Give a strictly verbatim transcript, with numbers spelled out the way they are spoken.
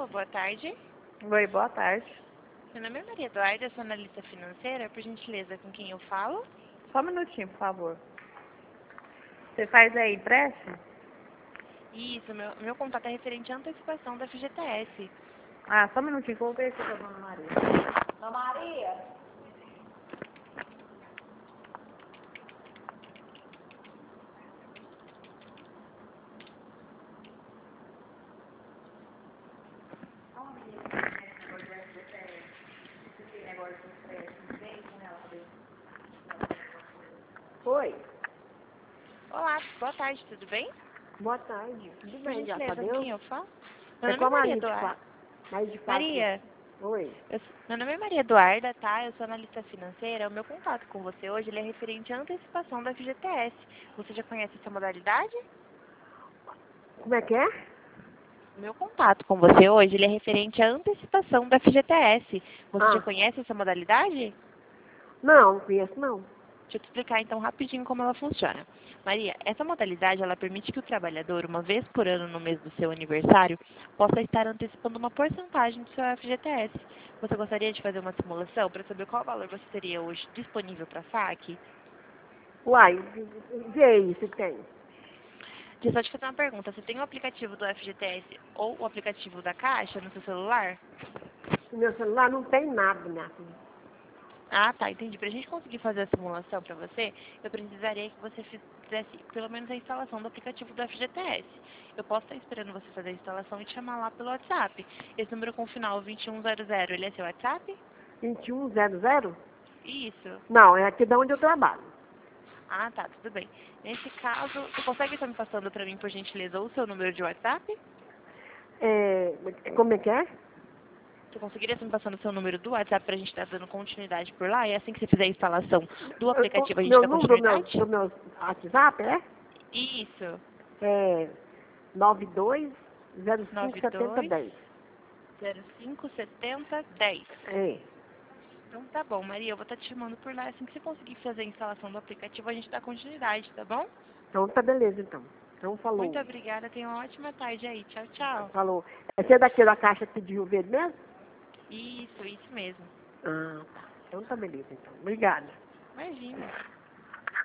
Alô, boa tarde. Oi, boa tarde. Meu nome é Maria Eduarda, sou analista financeira. Por gentileza, com quem eu falo? Só um minutinho, por favor. Você faz aí empréstimo? Isso, meu, meu contato é referente à antecipação da F G T S. Ah, só um minutinho, que eu vou ver se é a dona Maria. Dona Maria! Oi, Olá, boa tarde, tudo bem? boa tarde. Tudo Por bem, graças a gentileza, com Deus? quem eu falo? Meu É nome com é a Maria Maria de Eduarda. fato. Maria de fato. Maria, Oi. eu sou- meu nome é Maria Eduarda, tá? Eu sou analista financeira. O meu contato com você hoje ele é referente à antecipação da F G T S. Você já conhece essa modalidade? Como é que é? O meu contato com você hoje ele é referente à antecipação da F G T S. Você já Ah, conhece essa modalidade? não, não conheço não. Deixa eu te explicar então rapidinho como ela funciona. Maria, essa modalidade ela permite que o trabalhador, uma vez por ano no mês do seu aniversário, possa estar antecipando uma porcentagem do seu F G T S. Você gostaria de fazer uma simulação para saber qual valor você teria hoje disponível para saque? Uai, vê aí se tem. Deixa eu só te fazer uma pergunta. Você tem o aplicativo do F G T S ou o aplicativo da Caixa no seu celular? No meu celular não tem nada, minha filha. Ah, tá, entendi. Para a gente conseguir fazer a simulação para você, eu precisaria que você fizesse pelo menos a instalação do aplicativo do F G T S. Eu posso estar esperando você fazer a instalação e te chamar lá pelo WhatsApp. Esse número com o final vinte e um zero zero, ele é seu WhatsApp? vinte e um zero zero? Isso. Não, é aqui de onde eu trabalho. Ah, tá, tudo bem. Nesse caso, você consegue estar me passando para mim, por gentileza, o seu número de WhatsApp? É, como é que é? Você conseguiria estar me passando o seu número do WhatsApp para a gente estar dando continuidade por lá? E assim que você fizer a instalação do O, aplicativo, a o gente meu dá número do meu, continuidade? do meu WhatsApp é? Isso. É nove dois zero cinco nove setenta dois dez. zero cinco setenta dez. É. Então tá bom, Maria, eu vou estar te chamando por lá. Assim que você conseguir fazer a instalação do aplicativo, a gente dá continuidade, tá bom? Então tá beleza então. Então Muito falou. obrigada, tenha uma ótima tarde aí. Tchau, tchau. Falou. É você daqui da caixa aqui de Rio Verde mesmo? Isso, isso mesmo. Ah, tá. Então tá beleza então. Obrigada. Imagina.